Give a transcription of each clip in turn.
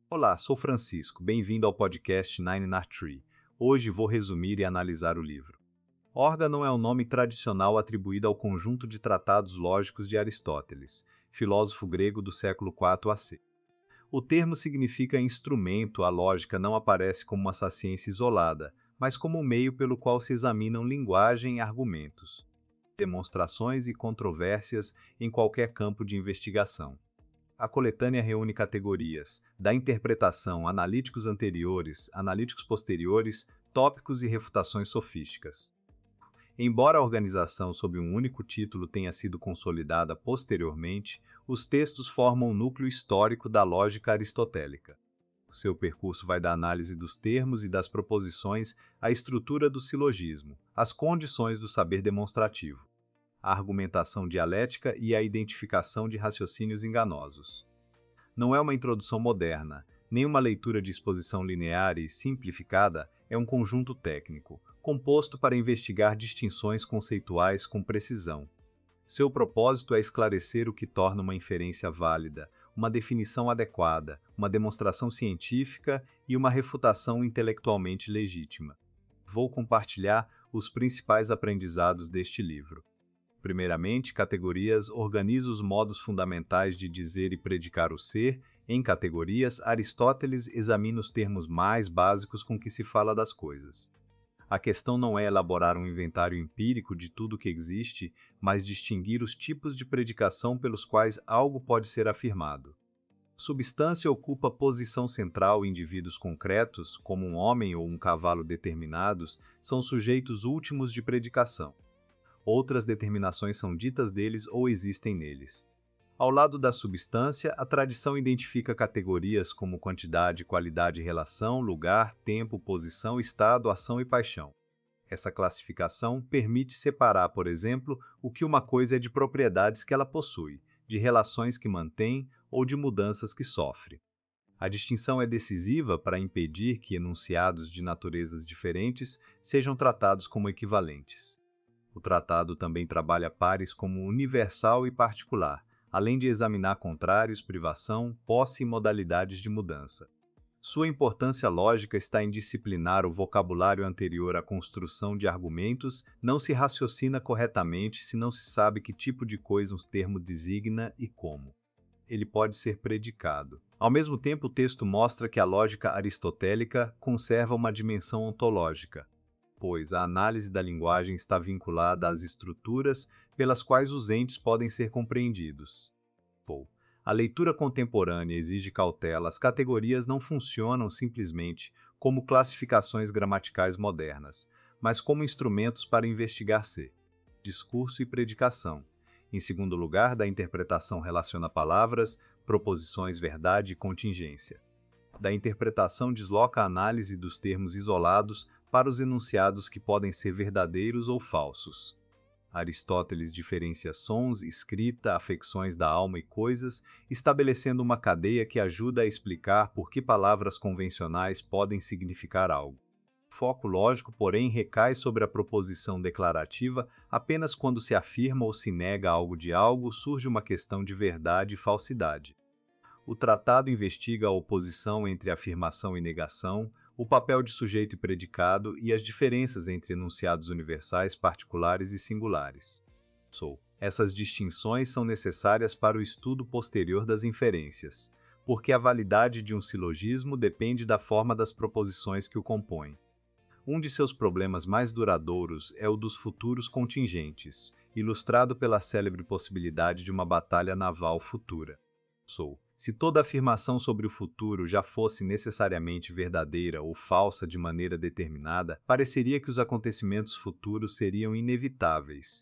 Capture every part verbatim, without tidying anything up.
Olá, sou Francisco. Bem-vindo ao podcast Nine Nar Tree. Hoje vou resumir e analisar o livro. Órgão é o nome tradicional atribuído ao conjunto de tratados lógicos de Aristóteles, filósofo grego do século quatro A C. O termo significa instrumento, a lógica não aparece como uma ciência isolada, mas como um meio pelo qual se examinam linguagem e argumentos, demonstrações e controvérsias em qualquer campo de investigação. A coletânea reúne categorias da interpretação, analíticos anteriores, analíticos posteriores, tópicos e refutações sofísticas. Embora a organização sob um único título tenha sido consolidada posteriormente, os textos formam o núcleo histórico da lógica aristotélica. Seu percurso vai da análise dos termos e das proposições à estrutura do silogismo, às condições do saber demonstrativo, a argumentação dialética e a identificação de raciocínios enganosos. Não é uma introdução moderna, nem uma leitura de exposição linear e simplificada, é um conjunto técnico, composto para investigar distinções conceituais com precisão. Seu propósito é esclarecer o que torna uma inferência válida, uma definição adequada, uma demonstração científica e uma refutação intelectualmente legítima. Vou compartilhar os principais aprendizados deste livro. Primeiramente, categorias organiza os modos fundamentais de dizer e predicar o ser. Em categorias, Aristóteles examina os termos mais básicos com que se fala das coisas. A questão não é elaborar um inventário empírico de tudo que existe, mas distinguir os tipos de predicação pelos quais algo pode ser afirmado. Substância ocupa posição central e indivíduos concretos, como um homem ou um cavalo determinados, são sujeitos últimos de predicação. Outras determinações são ditas deles ou existem neles. Ao lado da substância, a tradição identifica categorias como quantidade, qualidade, relação, lugar, tempo, posição, estado, ação e paixão. Essa classificação permite separar, por exemplo, o que uma coisa é de propriedades que ela possui, de relações que mantém ou de mudanças que sofre. A distinção é decisiva para impedir que enunciados de naturezas diferentes sejam tratados como equivalentes. O tratado também trabalha pares como universal e particular, além de examinar contrários, privação, posse e modalidades de mudança. Sua importância lógica está em disciplinar o vocabulário anterior à construção de argumentos. Não se raciocina corretamente se não se sabe que tipo de coisa um termo designa e como ele pode ser predicado. Ao mesmo tempo, o texto mostra que a lógica aristotélica conserva uma dimensão ontológica, pois a análise da linguagem está vinculada às estruturas pelas quais os entes podem ser compreendidos. Pô, a leitura contemporânea exige cautela. As categorias não funcionam simplesmente como classificações gramaticais modernas, mas como instrumentos para investigar ser, discurso e predicação. Em segundo lugar, da interpretação relaciona palavras, proposições, verdade e contingência. Da interpretação desloca a análise dos termos isolados para os enunciados que podem ser verdadeiros ou falsos. Aristóteles diferencia sons, escrita, afecções da alma e coisas, estabelecendo uma cadeia que ajuda a explicar por que palavras convencionais podem significar algo. Foco lógico, porém, recai sobre a proposição declarativa. Apenas quando se afirma ou se nega algo de algo, surge uma questão de verdade e falsidade. O tratado investiga a oposição entre afirmação e negação, o papel de sujeito e predicado e as diferenças entre enunciados universais, particulares e singulares. So, essas distinções são necessárias para o estudo posterior das inferências, porque a validade de um silogismo depende da forma das proposições que o compõem. Um de seus problemas mais duradouros é o dos futuros contingentes, ilustrado pela célebre possibilidade de uma batalha naval futura. So, se toda afirmação sobre o futuro já fosse necessariamente verdadeira ou falsa de maneira determinada, pareceria que os acontecimentos futuros seriam inevitáveis.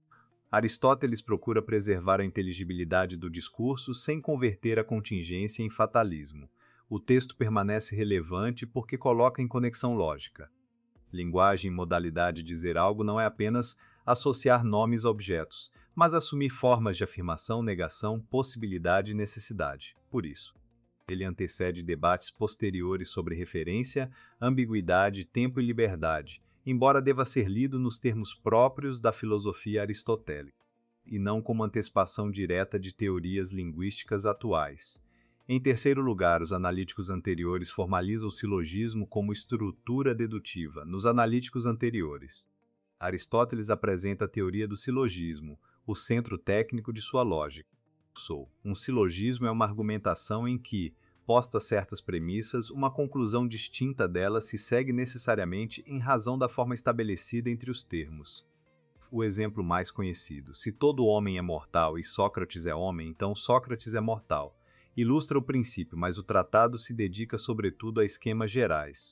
Aristóteles procura preservar a inteligibilidade do discurso sem converter a contingência em fatalismo. O texto permanece relevante porque coloca em conexão lógica. Linguagem e modalidade de dizer algo não é apenas associar nomes a objetos, mas assumir formas de afirmação, negação, possibilidade e necessidade. Por isso, ele antecede debates posteriores sobre referência, ambiguidade, tempo e liberdade, embora deva ser lido nos termos próprios da filosofia aristotélica, e não como antecipação direta de teorias linguísticas atuais. Em terceiro lugar, os analíticos anteriores formalizam o silogismo como estrutura dedutiva nos analíticos anteriores. Aristóteles apresenta a teoria do silogismo, o centro técnico de sua lógica. Um silogismo é uma argumentação em que, postas certas premissas, uma conclusão distinta delas se segue necessariamente em razão da forma estabelecida entre os termos. O exemplo mais conhecido: se todo homem é mortal e Sócrates é homem, então Sócrates é mortal. Ilustra o princípio, mas o tratado se dedica sobretudo a esquemas gerais.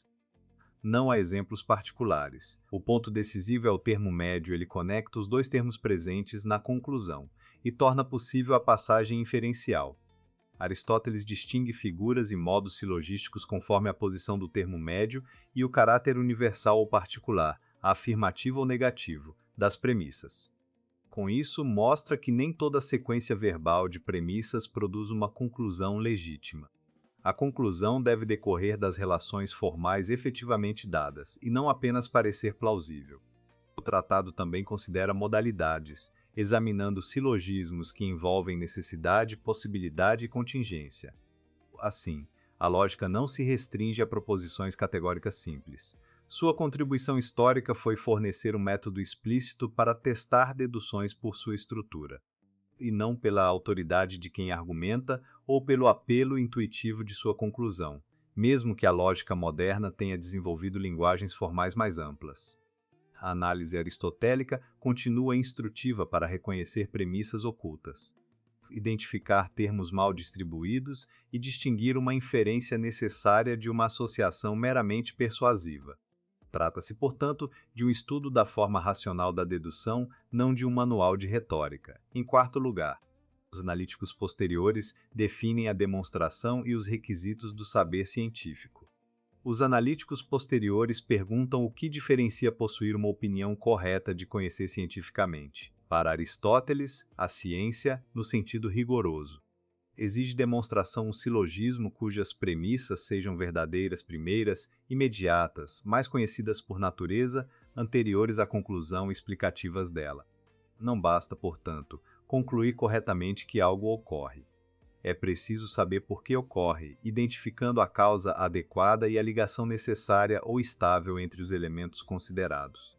Não há exemplos particulares. O ponto decisivo é o termo médio, ele conecta os dois termos presentes na conclusão e torna possível a passagem inferencial. Aristóteles distingue figuras e modos silogísticos conforme a posição do termo médio e o caráter universal ou particular, afirmativo ou negativo, das premissas. Com isso, mostra que nem toda sequência verbal de premissas produz uma conclusão legítima. A conclusão deve decorrer das relações formais efetivamente dadas, e não apenas parecer plausível. O tratado também considera modalidades, examinando silogismos que envolvem necessidade, possibilidade e contingência. Assim, a lógica não se restringe a proposições categóricas simples. Sua contribuição histórica foi fornecer um método explícito para testar deduções por sua estrutura, e não pela autoridade de quem argumenta ou pelo apelo intuitivo de sua conclusão, mesmo que a lógica moderna tenha desenvolvido linguagens formais mais amplas. A análise aristotélica continua instrutiva para reconhecer premissas ocultas, identificar termos mal distribuídos e distinguir uma inferência necessária de uma associação meramente persuasiva. Trata-se, portanto, de um estudo da forma racional da dedução, não de um manual de retórica. Em quarto lugar, os analíticos posteriores definem a demonstração e os requisitos do saber científico. Os analíticos posteriores perguntam o que diferencia possuir uma opinião correta de conhecer cientificamente. Para Aristóteles, a ciência, no sentido rigoroso, exige demonstração um silogismo cujas premissas sejam verdadeiras primeiras, imediatas, mais conhecidas por natureza, anteriores à conclusão explicativas dela. Não basta, portanto, concluir corretamente que algo ocorre. É preciso saber por que ocorre, identificando a causa adequada e a ligação necessária ou estável entre os elementos considerados.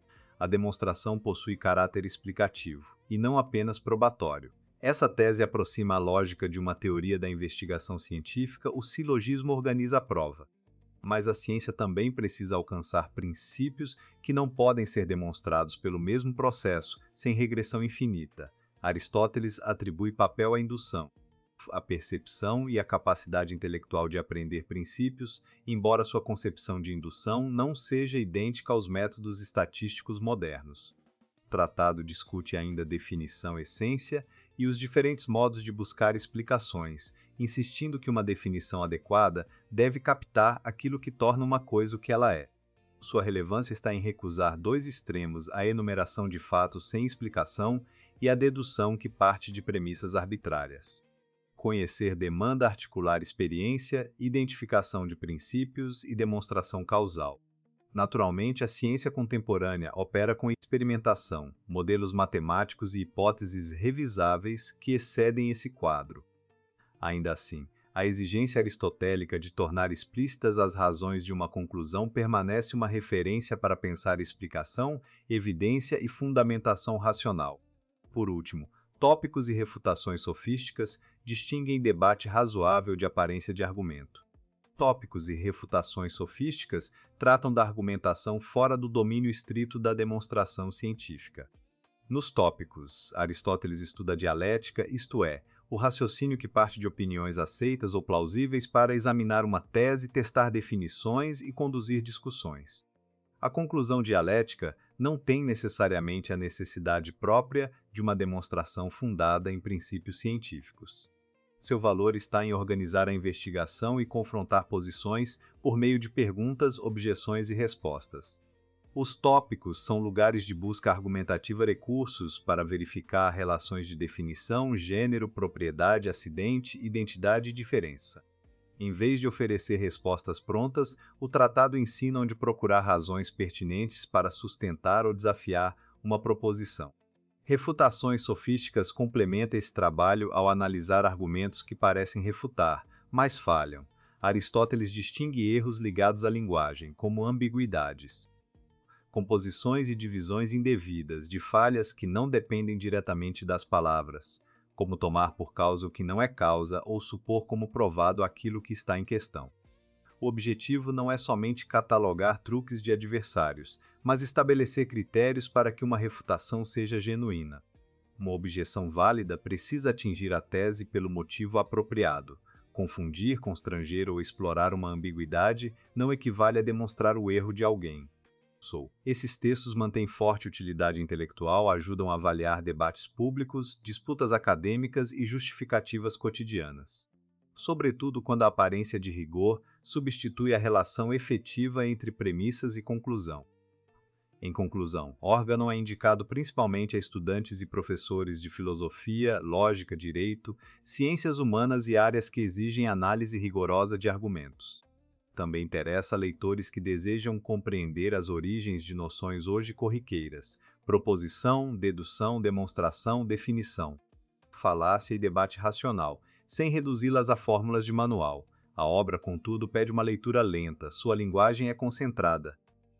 A demonstração possui caráter explicativo, e não apenas probatório. Essa tese aproxima a lógica de uma teoria da investigação científica, o silogismo organiza a prova. Mas a ciência também precisa alcançar princípios que não podem ser demonstrados pelo mesmo processo, sem regressão infinita. Aristóteles atribui papel à indução, a percepção e a capacidade intelectual de aprender princípios, embora sua concepção de indução não seja idêntica aos métodos estatísticos modernos. O tratado discute ainda definição, essência e os diferentes modos de buscar explicações, insistindo que uma definição adequada deve captar aquilo que torna uma coisa o que ela é. Sua relevância está em recusar dois extremos: a enumeração de fatos sem explicação e a dedução que parte de premissas arbitrárias. Conhecer demanda articular experiência, identificação de princípios e demonstração causal. Naturalmente, a ciência contemporânea opera com experimentação, modelos matemáticos e hipóteses revisáveis que excedem esse quadro. Ainda assim, a exigência aristotélica de tornar explícitas as razões de uma conclusão permanece uma referência para pensar explicação, evidência e fundamentação racional. Por último, tópicos e refutações sofísticas distinguem debate razoável de aparência de argumento. Tópicos e refutações sofísticas tratam da argumentação fora do domínio estrito da demonstração científica. Nos tópicos, Aristóteles estuda a dialética, isto é, o raciocínio que parte de opiniões aceitas ou plausíveis para examinar uma tese, testar definições e conduzir discussões. A conclusão dialética não tem necessariamente a necessidade própria de uma demonstração fundada em princípios científicos. Seu valor está em organizar a investigação e confrontar posições por meio de perguntas, objeções e respostas. Os tópicos são lugares de busca argumentativa, recursos para verificar relações de definição, gênero, propriedade, acidente, identidade e diferença. Em vez de oferecer respostas prontas, o tratado ensina onde procurar razões pertinentes para sustentar ou desafiar uma proposição. Refutações sofísticas complementam esse trabalho ao analisar argumentos que parecem refutar, mas falham. Aristóteles distingue erros ligados à linguagem, como ambiguidades, composições e divisões indevidas de falhas que não dependem diretamente das palavras, como tomar por causa o que não é causa ou supor como provado aquilo que está em questão. O objetivo não é somente catalogar truques de adversários, mas estabelecer critérios para que uma refutação seja genuína. Uma objeção válida precisa atingir a tese pelo motivo apropriado. Confundir, constranger ou explorar uma ambiguidade não equivale a demonstrar o erro de alguém. Sou. Esses textos mantêm forte utilidade intelectual, ajudam a avaliar debates públicos, disputas acadêmicas e justificativas cotidianas. Sobretudo quando a aparência de rigor substitui a relação efetiva entre premissas e conclusão. Em conclusão, órgão é indicado principalmente a estudantes e professores de filosofia, lógica, direito, ciências humanas e áreas que exigem análise rigorosa de argumentos. Também interessa a leitores que desejam compreender as origens de noções hoje corriqueiras: proposição, dedução, demonstração, definição, falácia e debate racional, sem reduzi-las a fórmulas de manual. A obra, contudo, pede uma leitura lenta, sua linguagem é concentrada.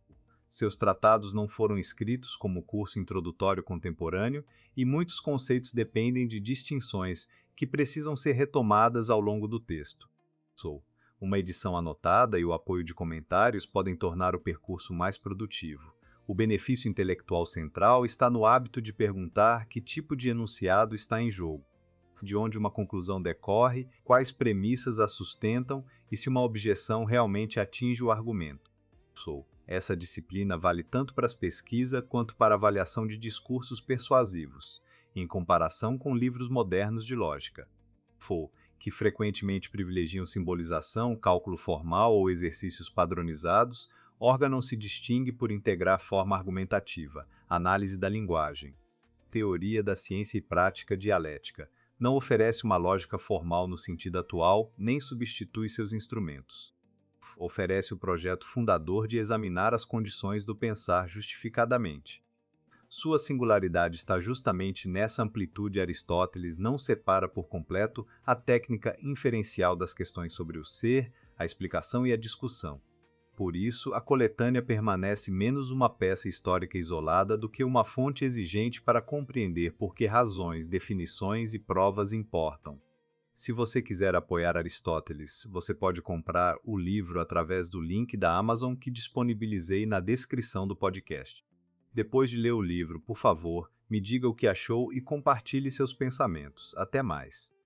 Seus tratados não foram escritos como curso introdutório contemporâneo e muitos conceitos dependem de distinções que precisam ser retomadas ao longo do texto. Sou. Uma edição anotada e o apoio de comentários podem tornar o percurso mais produtivo. O benefício intelectual central está no hábito de perguntar que tipo de enunciado está em jogo, de onde uma conclusão decorre, quais premissas a sustentam e se uma objeção realmente atinge o argumento. Sou. Essa disciplina vale tanto para as pesquisas quanto para a avaliação de discursos persuasivos, em comparação com livros modernos de lógica. Fou, que frequentemente privilegiam simbolização, cálculo formal ou exercícios padronizados, órgão se distingue por integrar forma argumentativa, análise da linguagem, teoria da ciência e prática dialética. Não oferece uma lógica formal no sentido atual, nem substitui seus instrumentos. Oferece o projeto fundador de examinar as condições do pensar justificadamente. Sua singularidade está justamente nessa amplitude. Aristóteles não separa por completo a técnica inferencial das questões sobre o ser, a explicação e a discussão. Por isso, a coletânea permanece menos uma peça histórica isolada do que uma fonte exigente para compreender por que razões, definições e provas importam. Se você quiser apoiar Aristóteles, você pode comprar o livro através do link da Amazon que disponibilizei na descrição do podcast. Depois de ler o livro, por favor, me diga o que achou e compartilhe seus pensamentos. Até mais!